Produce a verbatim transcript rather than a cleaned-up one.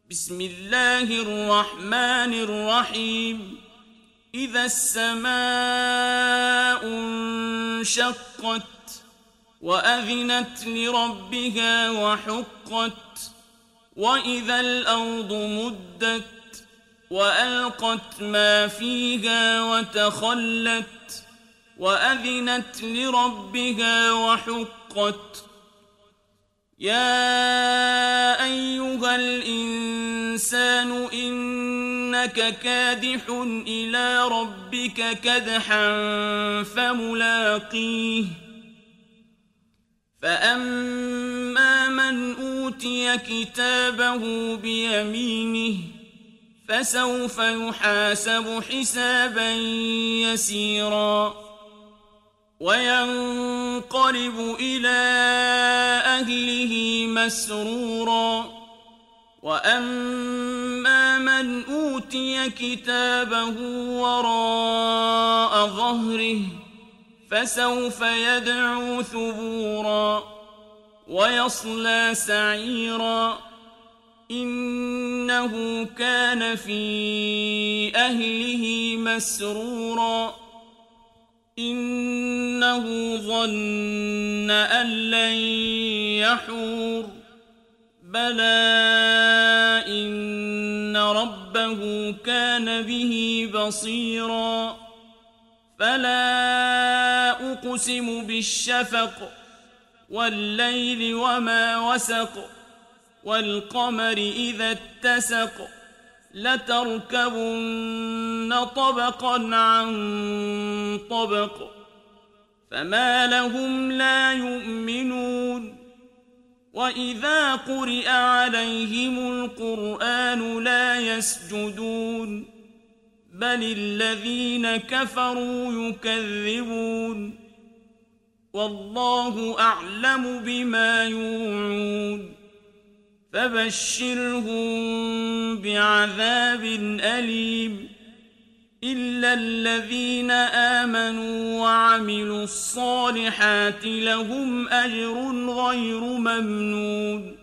بسم الله الرحمن الرحيم إذا السماء انشقت وأذنت لربها وحقت وإذا الأرض مدت وألقت ما فيها وتخلت وأذنت لربها وحقت يا أيها الإنسان إنك كادح إلى ربك كدحا فملاقيه فأما من أوتي كتابه بيمينه فسوف يحاسب حسابا يسيرا وينقلب إلى أهله مسرورا وأما من أوتي كتابه وراء ظهره فسوف يدعو ثبورا ويصلى سعيرا إنه كان في أهله مسرورا إنه ظن أن لن يحور بلى إن ربه كان به بصيرا فلا أقسم بالشفق والليل وما وسق والقمر إذا اتسق لتركبن طبقا عن طبق فما لهم لا يؤمنون وإذا قرئ عليهم القرآن لا يسجدون بل الذين كفروا يكذبون والله أعلم بما يوعون فبشرهم بعذاب أليم إلا الذين آمنوا وعملوا الصالحات لهم أجر غير ممنون